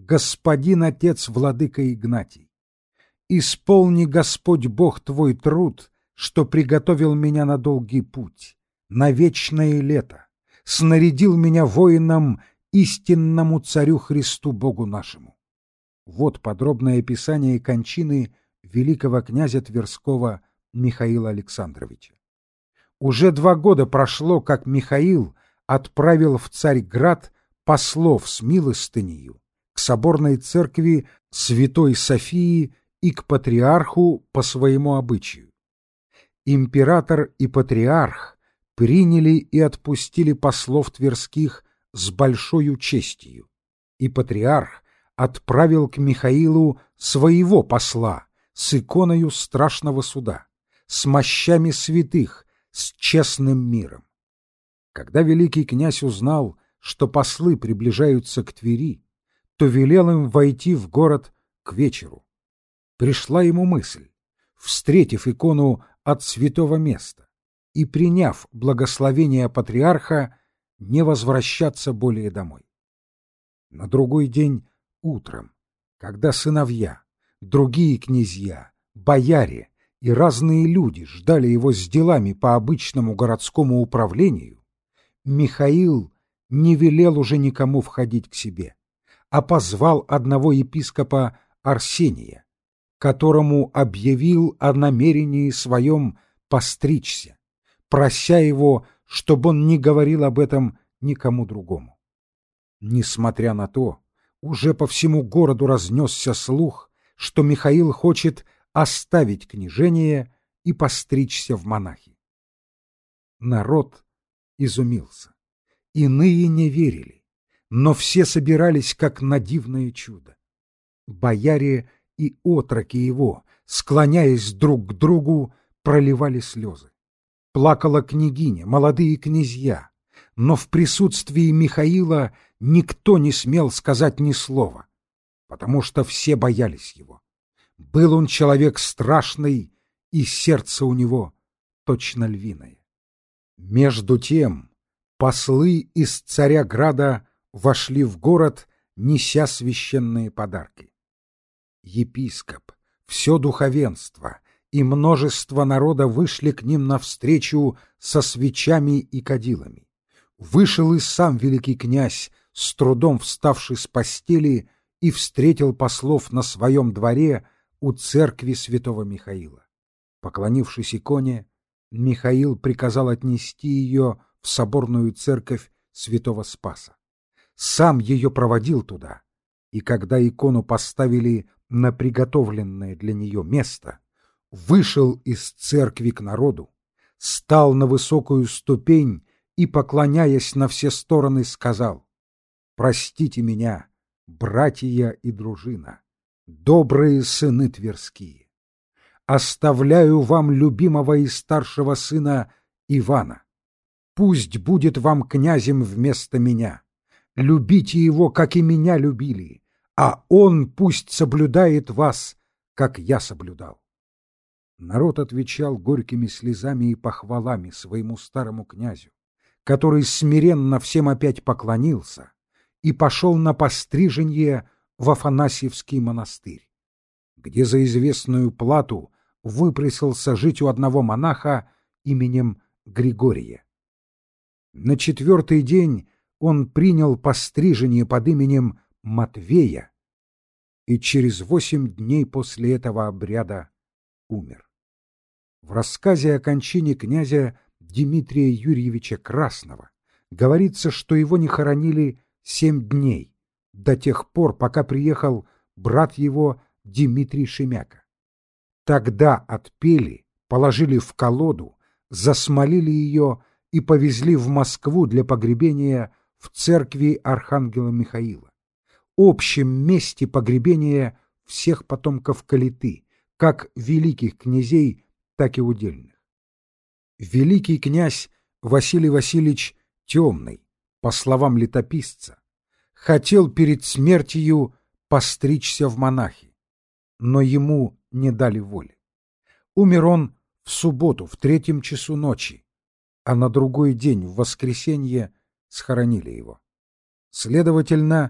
господин отец владыка Игнатий. Исполни, Господь Бог, твой труд, что приготовил меня на долгий путь, на вечное лето, снарядил меня воином истинному царю Христу Богу нашему. Вот подробное описание кончины великого князя Тверского Михаила Александровича. Уже 2 года прошло, как Михаил отправил в Царьград послов с милостынею к соборной церкви Святой Софии и к патриарху по своему обычаю. Император и патриарх приняли и отпустили послов тверских с большою честью, и патриарх отправил к Михаилу своего посла с иконою страшного суда, с мощами святых, с честным миром. Когда великий князь узнал, что послы приближаются к Твери, то велел им войти в город к вечеру. Пришла ему мысль, встретив икону от святого места и приняв благословение патриарха, не возвращаться более домой. На другой день утром, когда сыновья, другие князья, бояре и разные люди ждали его с делами по обычному городскому управлению, Михаил не велел уже никому входить к себе, а позвал одного епископа Арсения, которому объявил о намерении своем постричься, прося его, чтобы он не говорил об этом никому другому. Несмотря на то, уже по всему городу разнесся слух, что Михаил хочет оставить княжение и постричься в монахи. Народ изумился. Иные не верили, но все собирались как на дивное чудо. Бояре и отроки его, склоняясь друг к другу, проливали слезы. Плакала княгиня, молодые князья, но в присутствии Михаила никто не смел сказать ни слова, потому что все боялись его. Был он человек страшный, и сердце у него точно львиное. Между тем послы из Царяграда вошли в город, неся священные подарки. Епископ, все духовенство и множество народа вышли к ним навстречу со свечами и кадилами. Вышел и сам великий князь, с трудом вставший с постели, и встретил послов на своем дворе у церкви святого Михаила. Поклонившись иконе, Михаил приказал отнести ее в соборную церковь святого Спаса. Сам ее проводил туда, и когда икону поставили на приготовленное для нее место, вышел из церкви к народу, стал на высокую ступень и, поклоняясь на все стороны, сказал: «Простите меня, братья и дружина, добрые сыны тверские. Оставляю вам любимого и старшего сына Ивана. Пусть будет вам князем вместо меня. Любите его, как и меня любили, а он пусть соблюдает вас, как я соблюдал». Народ отвечал горькими слезами и похвалами своему старому князю, который смиренно всем опять поклонился и пошел на постриженье в Афанасьевский монастырь, где за известную плату выпросился жить у одного монаха именем Григория. На 4-й день он принял пострижение под именем Матвея и через 8 дней после этого обряда умер. В рассказе о кончине князя Дмитрия Юрьевича Красного говорится, что его не хоронили 7 дней, до тех пор, пока приехал брат его Дмитрий Шемяка. Тогда отпели, положили в колоду, засмолили ее и повезли в Москву для погребения в церкви Архангела Михаила, общем месте погребения всех потомков Калиты, как великих князей, так и удельных. Великий князь Василий Васильевич Темный, по словам летописца, хотел перед смертью постричься в монахи, но ему не дали воли. Умер он в субботу в 3 часу ночи, а на другой день, в воскресенье, схоронили его. Следовательно,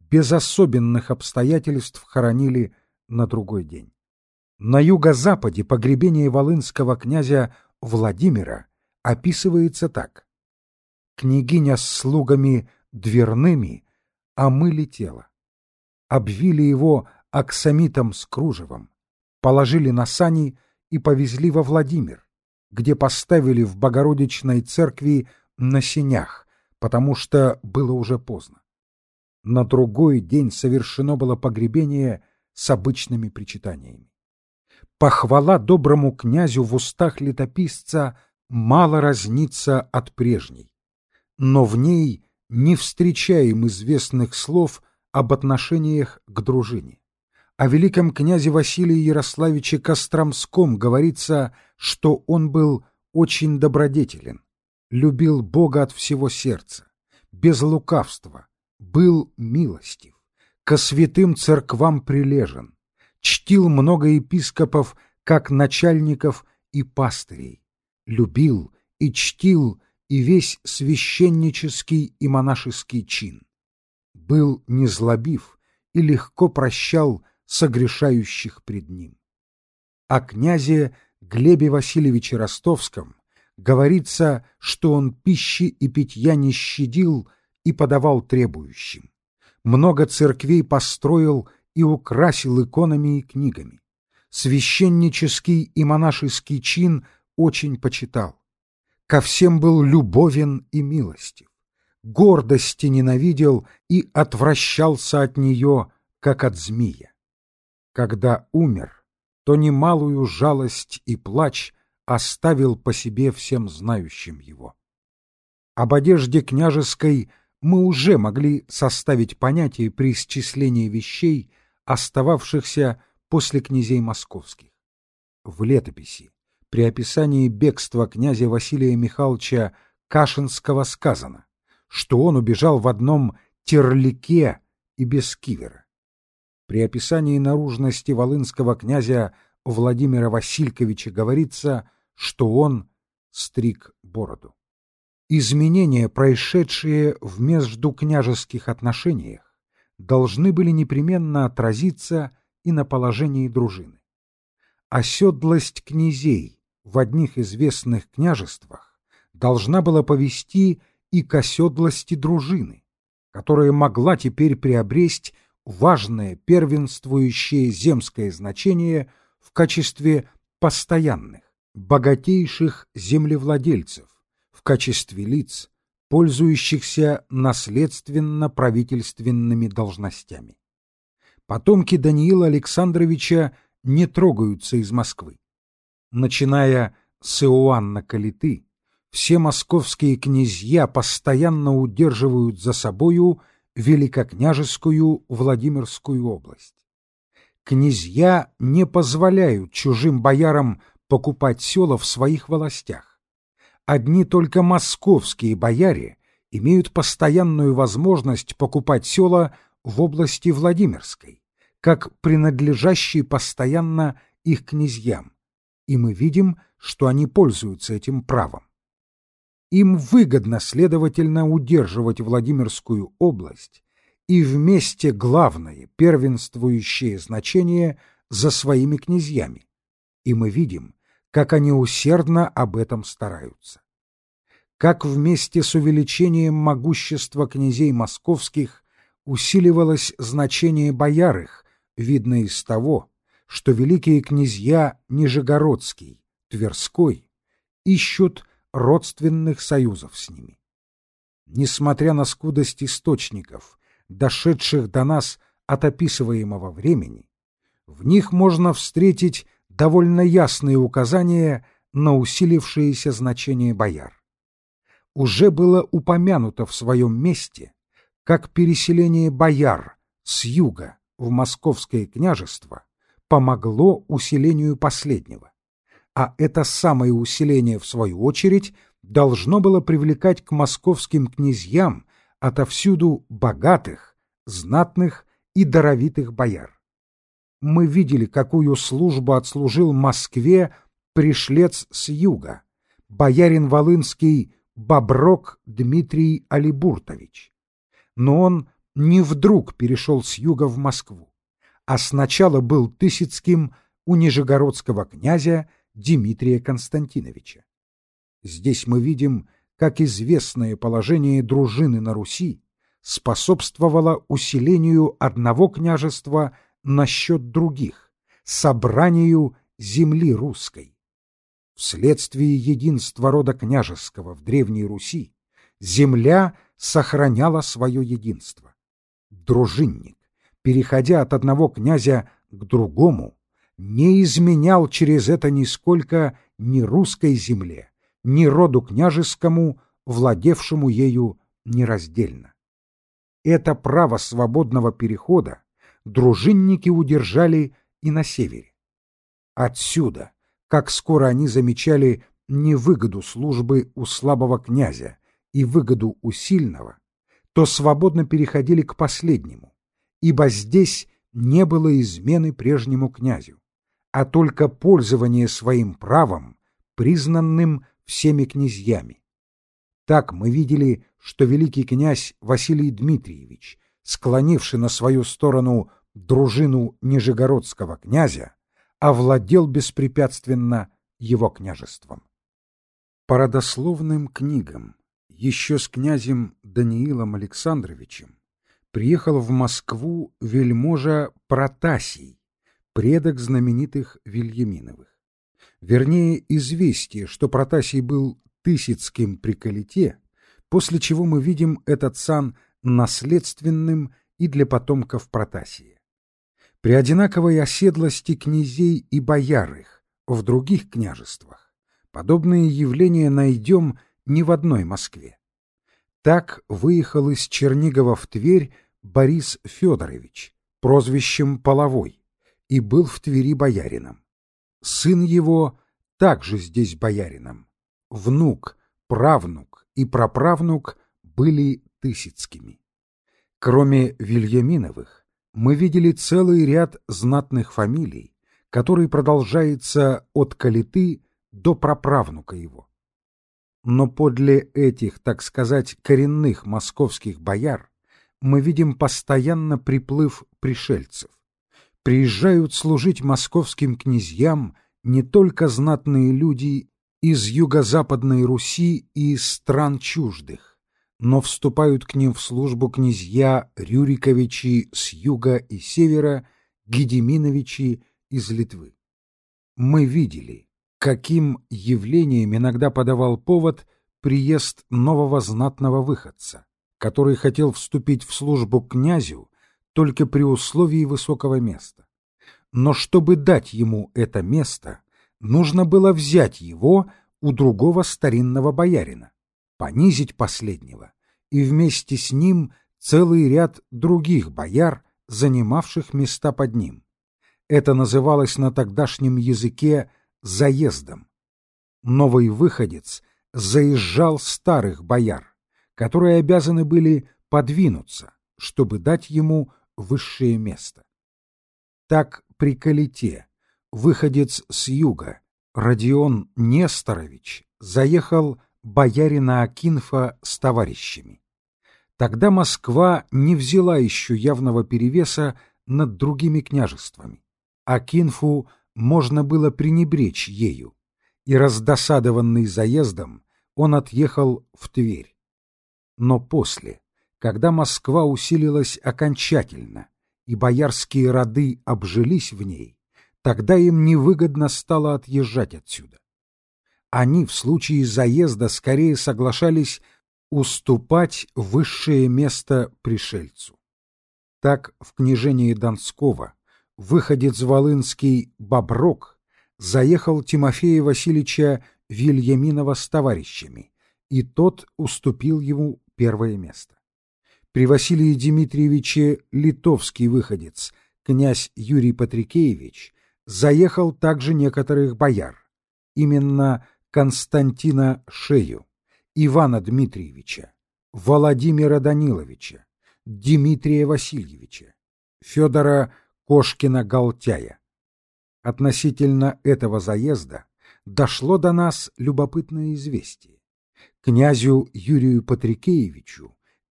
без особенных обстоятельств хоронили на другой день. На юго-западе погребение волынского князя Владимира описывается так: «Княгиня с слугами дверными омыли тело, обвили его аксамитом с кружевом, положили на сани и повезли во Владимир, где поставили в Богородичной церкви на сенях, потому что было уже поздно. На другой день совершено было погребение с обычными причитаниями. Похвала доброму князю в устах летописца мало разнится от прежней, но в ней не встречаем известных слов об отношениях к дружине. О великом князе Василии Ярославиче Костромском говорится, что он был очень добродетелен, любил Бога от всего сердца, без лукавства, был милостив, ко святым церквам прилежен, чтил много епископов как начальников и пастырей, любил и чтил и весь священнический и монашеский чин, был незлобив и легко прощал согрешающих пред ним. О князе Глебе Васильевиче Ростовском говорится, что он пищи и питья не щадил и подавал требующим. Много церквей построил и украсил иконами и книгами. Священнический и монашеский чин очень почитал. Ко всем был любовен и милостив. Гордости ненавидел и отвращался от нее, как от змея. Когда умер, то немалую жалость и плач оставил по себе всем знающим его. Об одежде княжеской мы уже могли составить понятие при исчислении вещей, остававшихся после князей московских. В летописи при описании бегства князя Василия Михайловича Кашинского сказано, что он убежал в одном терлике и без кивера. При описании наружности волынского князя Владимира Васильковича говорится, что он стриг бороду. Изменения, происшедшие в междукняжеских отношениях, должны были непременно отразиться и на положении дружины. Оседлость князей в одних известных княжествах должна была повести и к оседлости дружины, которая могла теперь приобрести важное первенствующее земское значение в качестве постоянных, богатейших землевладельцев, в качестве лиц, пользующихся наследственно-правительственными должностями. Потомки Даниила Александровича не трогаются из Москвы. Начиная с Иоанна Калиты, все московские князья постоянно удерживают за собою великокняжескую Владимирскую область. Князья не позволяют чужим боярам покупать села в своих волостях. Одни только московские бояре имеют постоянную возможность покупать села в области Владимирской, как принадлежащие постоянно их князьям, и мы видим, что они пользуются этим правом. Им выгодно, следовательно, удерживать Владимирскую область и вместе главное первенствующее значение за своими князьями, и мы видим, как они усердно об этом стараются. Как вместе с увеличением могущества князей московских усиливалось значение бояр их, видно из того, что великие князья Нижегородский, Тверской ищут родственных союзов с ними. Несмотря на скудость источников, дошедших до нас от описываемого времени, в них можно встретить довольно ясные указания на усилившееся значение бояр. Уже было упомянуто в своем месте, как переселение бояр с юга в Московское княжество помогло усилению последнего, а это самое усиление, в свою очередь, должно было привлекать к московским князьям отовсюду богатых, знатных и даровитых бояр. Мы видели, какую службу отслужил Москве пришлец с юга, боярин волынский Боброк Дмитрий Алибуртович. Но он не вдруг перешел с юга в Москву, а сначала был Тысяцким у нижегородского князя Дмитрия Константиновича. Здесь мы видим, как известное положение дружины на Руси способствовало усилению одного княжества на счет других, собранию земли русской. Вследствие единства рода княжеского в Древней Руси земля сохраняла свое единство. Дружинник, переходя от одного князя к другому, не изменял через это нисколько ни русской земле, ни роду княжескому, владевшему ею нераздельно. Это право свободного перехода дружинники удержали и на севере. Отсюда, как скоро они замечали невыгоду службы у слабого князя и выгоду у сильного, то свободно переходили к последнему, ибо здесь не было измены прежнему князю, а только пользование своим правом, признанным всеми князьями. Так мы видели, что великий князь Василий Дмитриевич, склонивший на свою сторону дружину нижегородского князя, овладел беспрепятственно его княжеством. По родословным книгам еще с князем Даниилом Александровичем приехал в Москву вельможа Протасий, предок знаменитых Вильяминовых. Вернее, известие, что Протасий был Тысяцким при Калите, после чего мы видим этот сан наследственным и для потомков Протасия. При одинаковой оседлости князей и бояр их в других княжествах подобные явления найдем не в одной Москве. Так выехал из Чернигова в Тверь Борис Федорович, прозвищем Половой, и был в Твери боярином. Сын его также здесь боярином. Внук, правнук и праправнук были Тысяцкими. Кроме Вильяминовых, мы видели целый ряд знатных фамилий, который продолжается от Калиты до праправнука его. Но подле этих, так сказать, коренных московских бояр мы видим постоянно приплыв пришельцев. Приезжают служить московским князьям не только знатные люди из юго-западной Руси и из стран чуждых, но вступают к ним в службу князья Рюриковичи с юга и севера, Гедеминовичи из Литвы. Мы видели, каким явлением иногда подавал повод приезд нового знатного выходца, который хотел вступить в службу к князю только при условии высокого места. Но чтобы дать ему это место, нужно было взять его у другого старинного боярина, понизить последнего, и вместе с ним целый ряд других бояр, занимавших места под ним. Это называлось на тогдашнем языке заездом. Новый выходец заезжал старых бояр, которые обязаны были подвинуться, чтобы дать ему высшее место. Так при Калите выходец с юга Родион Несторович заехал боярина Акинфа с товарищами. Тогда Москва не взяла еще явного перевеса над другими княжествами. Акинфу можно было пренебречь ею, и, раздосадованный заездом, он отъехал в Тверь. Но после, когда Москва усилилась окончательно, и боярские роды обжились в ней, тогда им невыгодно стало отъезжать отсюда. Они в случае заезда скорее соглашались уступать высшее место пришельцу. Так в княжении Донского выходец волынский Боброк заехал Тимофея Васильевича Вильяминова с товарищами, и тот уступил ему первое место. При Василии Дмитриевиче литовский выходец, князь Юрий Патрикеевич, заехал также некоторых бояр, именно Константина Шею, Ивана Дмитриевича, Владимира Даниловича, Дмитрия Васильевича, Федора Кошкина-Галтяя. Относительно этого заезда дошло до нас любопытное известие. Князю Юрию Патрикеевичу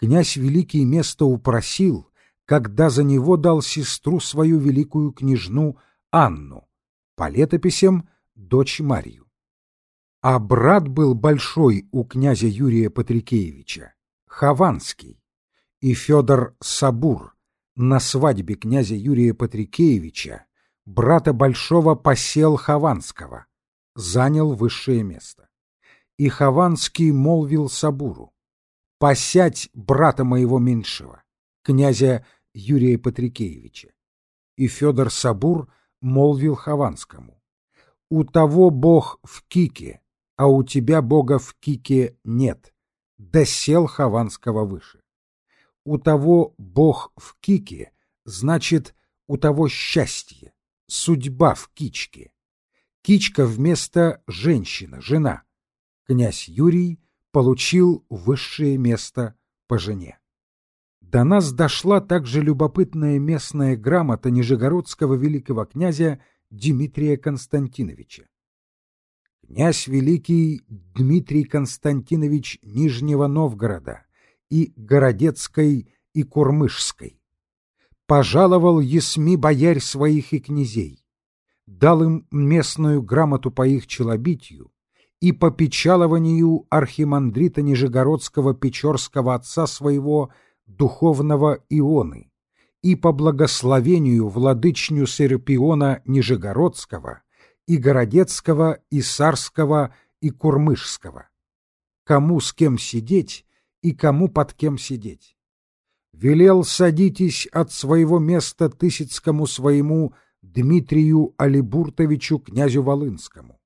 Князь Великий место упросил, когда за него дал сестру свою великую княжну Анну, по летописям дочь Марью. А брат был большой у князя Юрия Патрикеевича, Хованский, и Федор Сабур на свадьбе князя Юрия Патрикеевича, брата большого, посел Хованского, занял высшее место. И Хованский молвил Сабуру: «Посядь брата моего меньшего, князя Юрия Патрикеевича». И Федор Сабур молвил Хованскому: «У того Бог в Кике, а у тебя Бога в Кике нет». Да сел Хованского выше. У того Бог в Кике, значит, у того счастье, судьба в Кичке. Кичка вместо женщина, жена. Князь Юрий получил высшее место по жене. До нас дошла также любопытная местная грамота нижегородского великого князя Дмитрия Константиновича. Князь Великий Дмитрий Константинович Нижнего Новгорода и Городецкой и Курмышской пожаловал есми боярь своих и князей, дал им местную грамоту по их челобитию и по печалованию архимандрита Нижегородского Печорского отца своего духовного Ионы и по благословению владычню Серапиона Нижегородского и Городецкого, и Сарского, и Курмышского. Кому с кем сидеть и кому под кем сидеть. Велел садитесь от своего места Тысяцкому своему Дмитрию Алибуртовичу князю Волынскому.